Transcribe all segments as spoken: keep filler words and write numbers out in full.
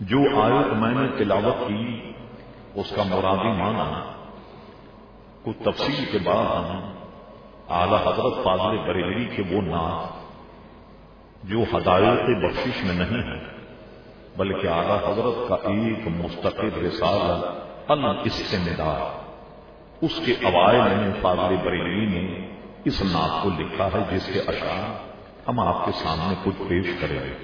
جو آیت میں نے تلاوت کی اس کا مرادی معنی کچھ تفصیل کے بعد ہم اعلی حضرت فاضل بریلوی کے وہ نعت جو ہدایت بخشش میں نہیں ہے بلکہ اعلی حضرت کا ایک مستقل رسالہ الاستمداد اس کے اوائل میں فاضل بریلوی نے اس نعت کو لکھا ہے جس کے اشعار ہم آپ کے سامنے کچھ پیش کریں گے۔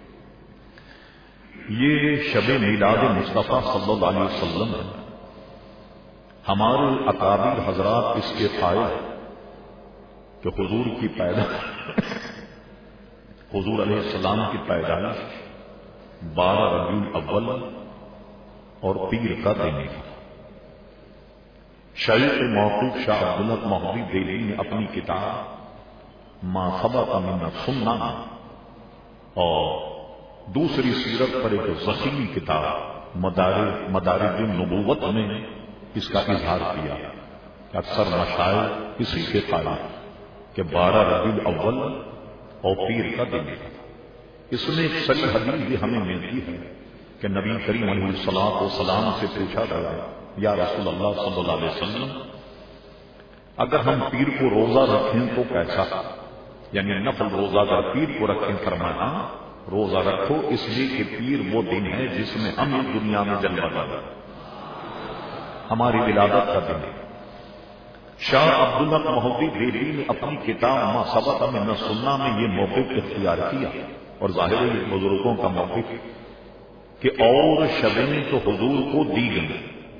یہ شب میلاد مصطفیٰ صلی اللہ علیہ وسلم ہے۔ ہمارے اکابر حضرات اس کے قائل ہیں کہ حضور کی پیدائش حضور علیہ السلام کی پیدائش بارہ ربیع الاول اور پیر کا دن تھا۔ شیخ موقوف شاہ عبداللہ محمودی دہلوی نے اپنی کتاب ما ثبت من السنہ اور دوسری سیرت پر ایک ذخیری کتاب مدارج مدارج النبوت میں اس کا اظہار کیا کہ اکثر مشائخ اسی کے قائل کہ بارہ ربیع الاول اور پیر کا دن تھا۔ اس میں ایک صحیح حدیث بھی ہمیں ملتی ہے کہ نبی کریم علیہ الصلوۃ والسلام سے پوچھا گیا یا رسول اللہ صلی اللہ علیہ وسلم اگر ہم پیر کو روزہ رکھیں تو کیسا، یعنی نفل روزہ اگر پیر کو رکھیں فرمایا روزہ رکھو اس لیے کہ پیر وہ دن ہے جس میں ہم دنیا میں جلوہ کریں، ہماری ولادت کا دن ہے۔ شاہ عبداللہ محمودی دہلوی نے اپنی کتاب ما ثبت من السنہ میں یہ موقف اختیار کیا اور ظاہر ہے بزرگوں کا موقف کہ اور شبیں تو حضور کو دی گئی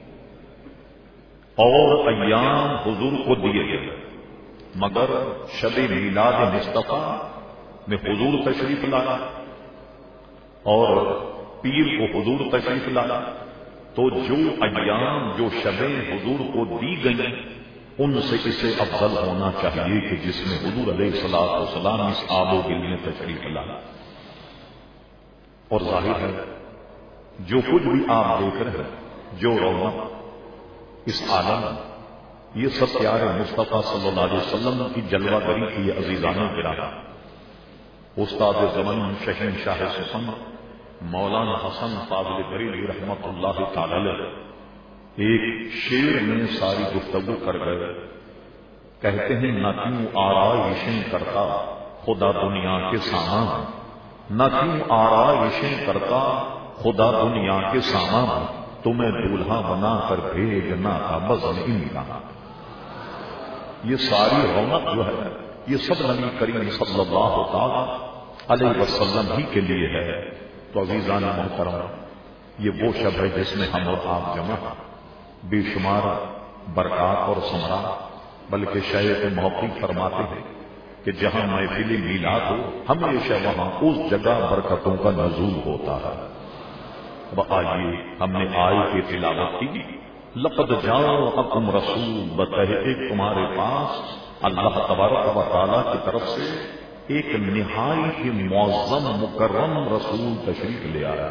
اور ایام حضور کو دیے گئے مگر شب میلاد مصطفیٰ میں حضور تشریف لایا اور پیر کو حضور تشریف لایا تو جو ایام جو شبیں حضور کو دی گئیں ان سے اسے افضل ہونا چاہیے کہ جس میں حضور علیہ الصلوۃ والسلام اس آب و گل میں تشریف لایا۔ اور ظاہر ہے جو کچھ بھی آپ دیکھ رہے ہیں جو رونق اس عالم یہ سب پیارے مصطفیٰ صلی اللہ علیہ وسلم کی جلوہ گری کی عزیزان گراہ استاد زمن شہین شاہ سخن مولانا حسن فاضل بریلوی رحمت اللہ تعالی علیہ ایک شعر میں ساری گفتگو کر گئے، کہتے ہیں نہ کیوں آرائشیں کرتا خدا دنیا کے سامان، نہ کیوں آرائشیں کرتا خدا دنیا کے سامان، تمہیں دولہا بنا کر بھیجنا تھا بزم ان کا۔ یہ ساری رونق جو ہے یہ سب نبی کریم صلی اللہ تعالی علیہ وسلم ہی کے لیے ہے۔ تو عزیزان محترم یہ وہ شب ہے جس میں ہم اور آپ جمع بے شمار برکات اور ثمرات، بلکہ شیخ موقوف فرماتے ہیں کہ جہاں محفل میلاد ہو ہمیشہ وہاں اس جگہ برکتوں کا نزول ہوتا ہے۔ آئیے ہم نے آئے کی تلاوت کی، لقد جاءکم رسول بتحقیق تمہارے پاس اللہ تبارک و تعالیٰ کی طرف سے ایک نہایت معظم مکرم رسول تشریف لے آیا۔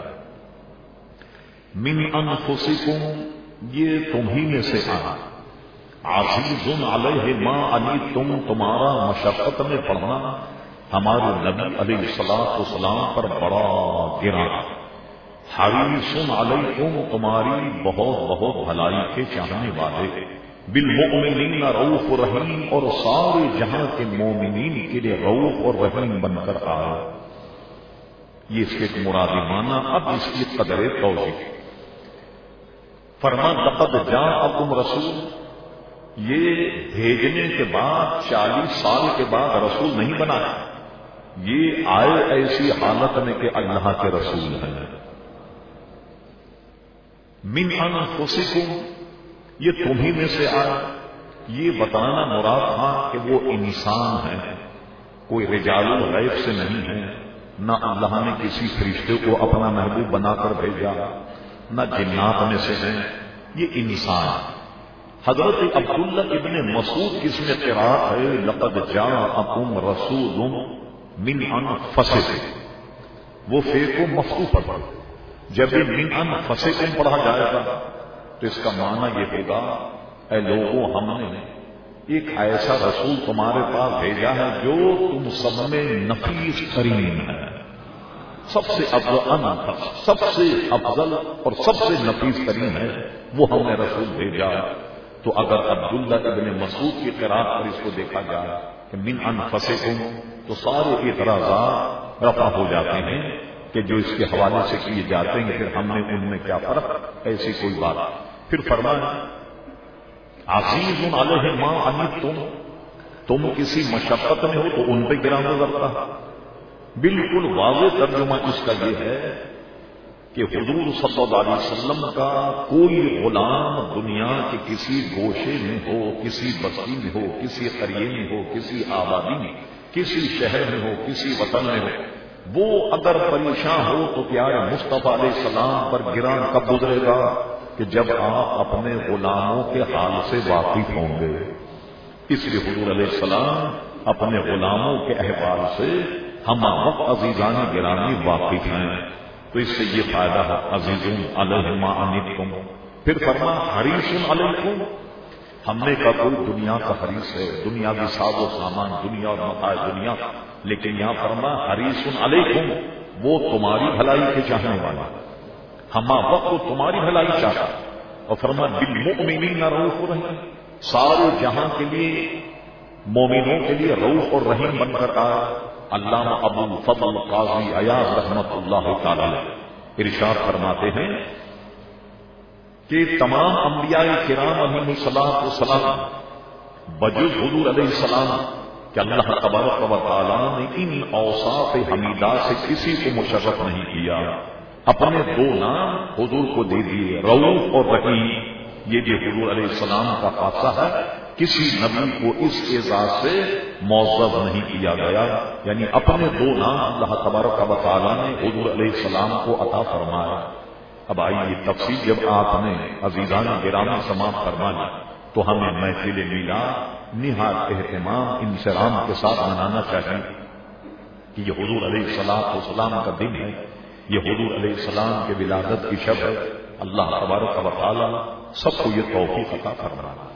من انفسکم یہ تمہیں میں سے آیا، عزیز علیہ ما عنتم تمہارا مشقت میں پڑنا ہمارے نبی علیہ الصلوۃ والسلام پر بڑا گرا، حریص علیکم تمہاری بہت بہت بھلائی کے چاہنے والے، بالمؤمنین رؤوف رحیم اور سارے جہاں کے مومنین کے لیے رؤوف اور رحیم بن کر آئے۔ یہ اس کے مرادی معنی اب اس کی قدر توضیح فرما لقد جاءکم رسول، یہ بھیجنے کے بعد چالیس سال کے بعد رسول نہیں بنایا، یہ آئے ایسی حالت میں کہ اللہ کے رسول ہیں۔ من انفسکم یہ تمہیں میں سے آیا، یہ بتانا مراد تھا کہ وہ انسان ہے، کوئی رجال الغیب سے نہیں ہے، نہ اللہ نے کسی فرشتے کو اپنا محبوب بنا کر بھیجا، نہ جنات میں سے ہیں، یہ انسان۔ حضرت عبداللہ ابن مسعود کی اس میں قرات ہے لقد جاءکم رسول من انفسکم، وہ فے کو مفتوح پر پڑھ، جب یہ من انفسکم پڑھا جائے گا تو اس کا معنی یہ ہوگا اے لوگوں ہم نے ایک ایسا رسول تمہارے پاس بھیجا ہے جو تم سب میں نفیس ترین ہے، سب سے افضل سب سے افضل اور سب سے نفیس ترین ہے، وہ ہم نے رسول بھیجا۔ تو اگر عبداللہ ابن مسعود کی قرات پر اس کو دیکھا جائے کہ من انفسکم، تو سارے اعتراضات رفع ہو جاتے ہیں کہ جو اس کے حوالے سے کیے جاتے ہیں پھر ہم نے ان میں کیا فرق، ایسی کوئی بات۔ پھر فرمایا عزیز علیہ ما عنتم، تم کسی مشقت میں ہو تو ان پہ گراں گزرتا۔ بالکل واضح ترجمہ اس کا یہ ہے کہ حضور صلی اللہ علیہ وسلم کا کوئی غلام دنیا کے کسی گوشے میں ہو، کسی بستی میں ہو، کسی قریے میں ہو، کسی آبادی میں، کسی شہر میں ہو، کسی وطن میں ہو، وہ اگر پریشان ہو تو پیارے مصطفیٰ علیہ السلام پر گراں کب گزرے گا کہ جب آپ اپنے غلاموں کے حال سے واقف ہوں گے۔ اس لیے حضور علیہ السلام اپنے غلاموں کے احوال سے ہم وقت عزیزان گرامی واقف ہیں۔ تو اس سے یہ فائدہ ہے عزیز علیہ ما عنتم۔ پھر فرمایا حریص علیکم، ہم نے کہا کوئی دنیا کا حریص ہے، دنیاوی ساز و سامان، دنیا اور متاع دنیا، لیکن یہاں فرمایا حریص علیکم، وہ تمہاری بھلائی کے چاہنے والا، ہما وقت تمہاری بھلائی چاہتا، اور فرمایا بالمؤمنین رؤوف رحیم، سارے جہاں کے لیے مومنوں کے لیے رؤوف اور رحیم بن کر آیا۔ علامہ ابو الفضل قاضی عیاض رحمۃ اللہ تعالی ارشاد فرماتے ہیں کہ تمام انبیاء کرام علیہم الصلوۃ والسلام بجز حضور علیہ السلام کہ اللہ تبارک و تعالی نے ان اوصاف حمیدہ سے کسی کو مشرف نہیں کیا، اپنے دو نام حضور کو دے دیے، رؤوف اور رحیم۔ یہ بھی حضور علیہ السلام کا خاصہ ہے، کسی نبی کو اس اعزاز سے معزز نہیں کیا گیا، یعنی اپنے دو نام اللہ تبارک و تعالی نے حضور علیہ السلام کو عطا فرمایا۔ اب آئیے تفصیل جب آپ نے عزیزان گرامی سماعت فرمائی تو ہمیں محفل میلاد نہایت اہتمام انصرام کے ساتھ منانا چاہیے کہ یہ حضور علیہ السلام کا دن ہے، یہ حضور علیہ السلام کے ولادت کی شب ہے۔ اللہ تبارک و تعالی سب کو یہ توفیق عطا فرمائے۔